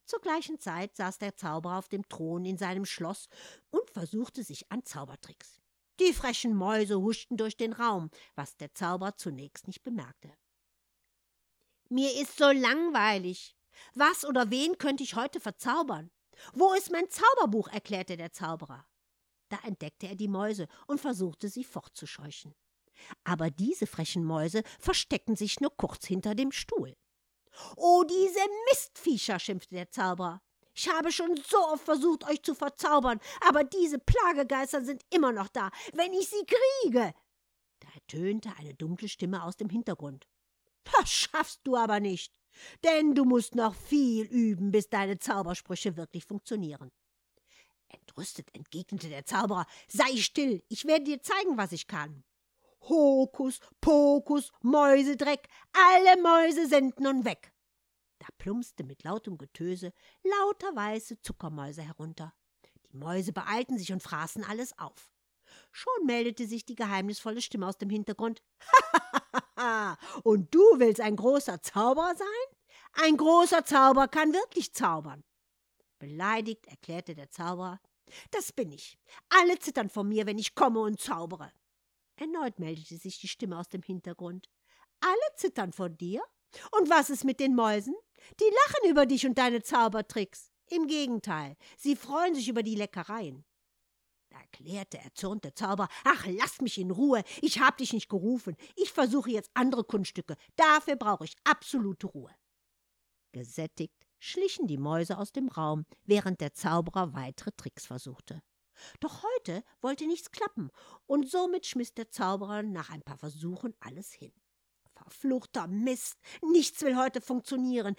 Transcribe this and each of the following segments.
Zur gleichen Zeit saß der Zauberer auf dem Thron in seinem Schloss und versuchte sich an Zaubertricks. Die frechen Mäuse huschten durch den Raum, was der Zauberer zunächst nicht bemerkte. »Mir ist so langweilig. Was oder wen könnte ich heute verzaubern? Wo ist mein Zauberbuch?« erklärte der Zauberer. Da entdeckte er die Mäuse und versuchte, sie fortzuscheuchen. Aber diese frechen Mäuse versteckten sich nur kurz hinter dem Stuhl. »Oh, diese Mistviecher«, schimpfte der Zauberer. »Ich habe schon so oft versucht, euch zu verzaubern, aber diese Plagegeister sind immer noch da, wenn ich sie kriege.« Da ertönte eine dunkle Stimme aus dem Hintergrund. »Das schaffst du aber nicht, denn du musst noch viel üben, bis deine Zaubersprüche wirklich funktionieren.« Entrüstet entgegnete der Zauberer: »Sei still, ich werde dir zeigen, was ich kann.« Hokus, Pokus, Mäusedreck, alle Mäuse sind nun weg. Da plumpste mit lautem Getöse lauter weiße Zuckermäuse herunter. Die Mäuse beeilten sich und fraßen alles auf. Schon meldete sich die geheimnisvolle Stimme aus dem Hintergrund. »Hahaha, und du willst ein großer Zauberer sein? Ein großer Zauberer kann wirklich zaubern.« Beleidigt erklärte der Zauberer: »Das bin ich. Alle zittern vor mir, wenn ich komme und zaubere.« Erneut meldete sich die Stimme aus dem Hintergrund. »Alle zittern vor dir? Und was ist mit den Mäusen? Die lachen über dich und deine Zaubertricks. Im Gegenteil, sie freuen sich über die Leckereien.« Da erklärte erzürnt der Zauberer: »Ach, lass mich in Ruhe, ich hab dich nicht gerufen. Ich versuche jetzt andere Kunststücke. Dafür brauche ich absolute Ruhe.« Gesättigt schlichen die Mäuse aus dem Raum, während der Zauberer weitere Tricks versuchte. Doch heute wollte nichts klappen, und somit schmiss der Zauberer nach ein paar Versuchen alles hin. »Verfluchter Mist, nichts will heute funktionieren.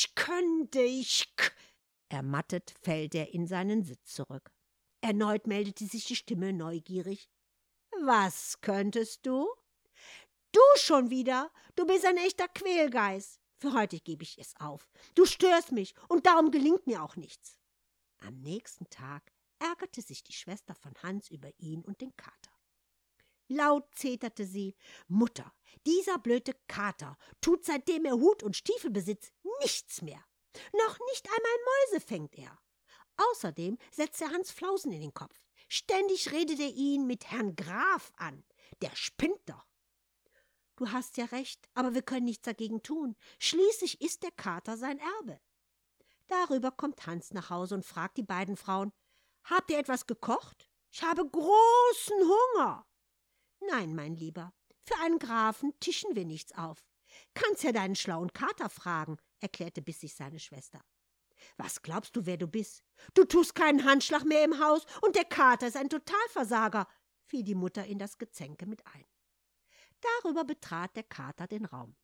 Ermattet fällt er in seinen Sitz zurück. Erneut meldete sich die Stimme neugierig. »Was könntest du?« »Du schon wieder? Du bist ein echter Quälgeist. Für heute gebe ich es auf. Du störst mich, und darum gelingt mir auch nichts.« Am nächsten Tag ärgerte sich die Schwester von Hans über ihn und den Kater. Laut zeterte sie: »Mutter, dieser blöde Kater tut, seitdem er Hut und Stiefel besitzt, nichts mehr. Noch nicht einmal Mäuse fängt er. Außerdem setzt er Hans Flausen in den Kopf. Ständig redet er ihn mit Herrn Graf an. Der spinnt doch.« »Du hast ja recht, aber wir können nichts dagegen tun. Schließlich ist der Kater sein Erbe.« Darüber kommt Hans nach Hause und fragt die beiden Frauen: »Habt ihr etwas gekocht? Ich habe großen Hunger.« »Nein, mein Lieber, für einen Grafen tischen wir nichts auf. Kannst ja deinen schlauen Kater fragen«, erklärte bissig seine Schwester. »Was glaubst du, wer du bist? Du tust keinen Handschlag mehr im Haus, und der Kater ist ein Totalversager«, fiel die Mutter in das Gezänke mit ein. Darüber betrat der Kater den Raum.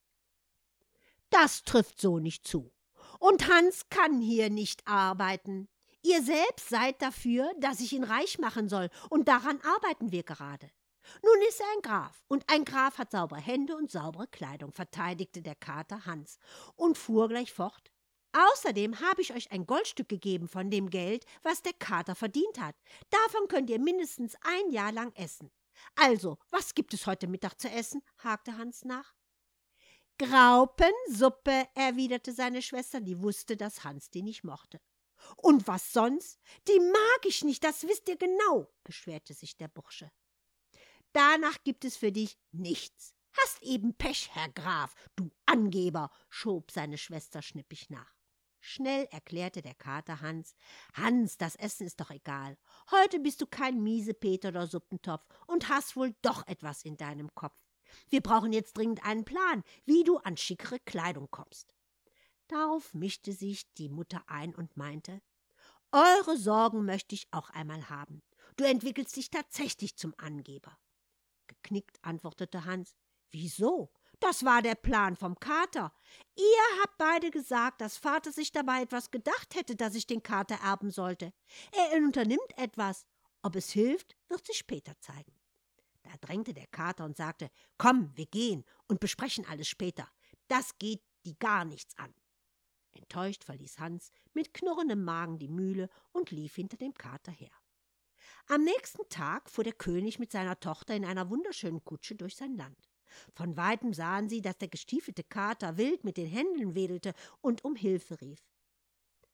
»Das trifft so nicht zu. Und Hans kann hier nicht arbeiten. Ihr selbst seid dafür, dass ich ihn reich machen soll, und daran arbeiten wir gerade. Nun ist er ein Graf, und ein Graf hat saubere Hände und saubere Kleidung«, verteidigte der Kater Hans und fuhr gleich fort. »Außerdem habe ich euch ein Goldstück gegeben von dem Geld, was der Kater verdient hat. Davon könnt ihr mindestens ein Jahr lang essen. Also, was gibt es heute Mittag zu essen?«, hakte Hans nach. »Graupensuppe«, erwiderte seine Schwester, die wusste, dass Hans die nicht mochte. »Und was sonst? Die mag ich nicht, das wisst ihr genau«, beschwerte sich der Bursche. »Danach gibt es für dich nichts. Hast eben Pech, Herr Graf, du Angeber«, schob seine Schwester schnippig nach. Schnell erklärte der Kater Hans: »Hans, das Essen ist doch egal. Heute bist du kein Miesepeter oder Suppentopf und hast wohl doch etwas in deinem Kopf. Wir brauchen jetzt dringend einen Plan, wie du an schickere Kleidung kommst.« Darauf mischte sich die Mutter ein und meinte: »Eure Sorgen möchte ich auch einmal haben. Du entwickelst dich tatsächlich zum Angeber.« Geknickt antwortete Hans: »Wieso? Das war der Plan vom Kater. Ihr habt beide gesagt, dass Vater sich dabei etwas gedacht hätte, dass ich den Kater erben sollte. Er unternimmt etwas. Ob es hilft, wird sich später zeigen.« Da drängte der Kater und sagte: »Komm, wir gehen und besprechen alles später. Das geht die gar nichts an.« Enttäuscht verließ Hans mit knurrendem Magen die Mühle und lief hinter dem Kater her. Am nächsten Tag fuhr der König mit seiner Tochter in einer wunderschönen Kutsche durch sein Land. Von weitem sahen sie, dass der gestiefelte Kater wild mit den Händen wedelte und um Hilfe rief.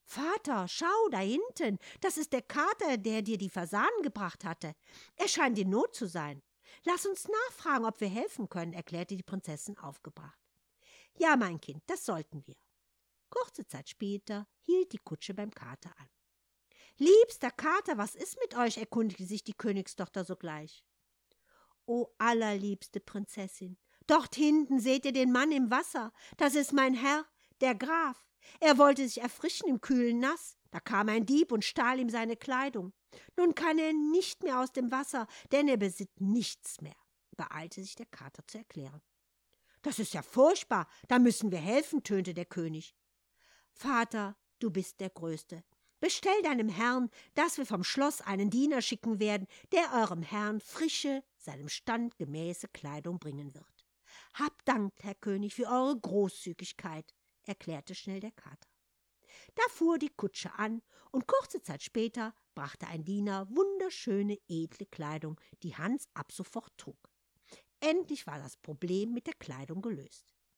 »Vater, schau, da hinten, das ist der Kater, der dir die Fasanen gebracht hatte. Er scheint in Not zu sein. Lass uns nachfragen, ob wir helfen können«, erklärte die Prinzessin aufgebracht. »Ja, mein Kind, das sollten wir.« Kurze Zeit später hielt die Kutsche beim Kater an. »Liebster Kater, was ist mit euch?«, erkundigte sich die Königstochter sogleich. »O allerliebste Prinzessin, dort hinten seht ihr den Mann im Wasser. Das ist mein Herr, der Graf. Er wollte sich erfrischen im kühlen Nass. Da kam ein Dieb und stahl ihm seine Kleidung. Nun kann er nicht mehr aus dem Wasser, denn er besitzt nichts mehr«, beeilte sich der Kater zu erklären. »Das ist ja furchtbar, da müssen wir helfen«, tönte der König. »Vater, du bist der Größte. Bestell deinem Herrn, dass wir vom Schloss einen Diener schicken werden, der eurem Herrn frische, seinem Stand gemäße Kleidung bringen wird. Habt Dank, Herr König, für eure Großzügigkeit«, erklärte schnell der Kater. Da fuhr die Kutsche an, und kurze Zeit später brachte ein Diener wunderschöne, edle Kleidung, die Hans ab sofort trug. Endlich war das Problem mit der Kleidung gelöst.